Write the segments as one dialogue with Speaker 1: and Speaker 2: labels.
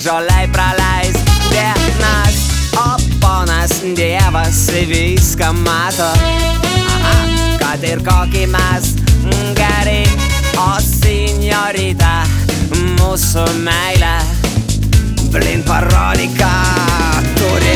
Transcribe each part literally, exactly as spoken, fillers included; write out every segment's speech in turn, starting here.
Speaker 1: žolei praleis dienas, o ponas Dievas viską mato. Aha, kad ir kokį mes geri, o sinjorita mūsų meilę blin parodyk, ką turi.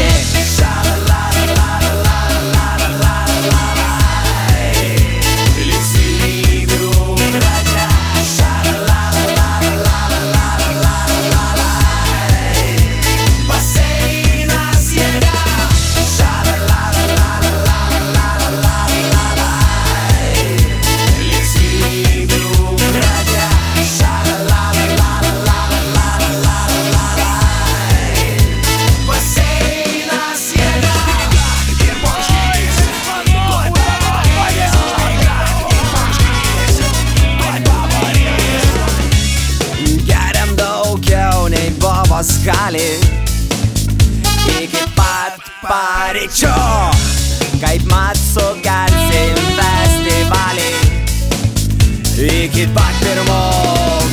Speaker 1: Skali iki pat paryčių, kaip mat sukelsim festivalį iki pat pirmo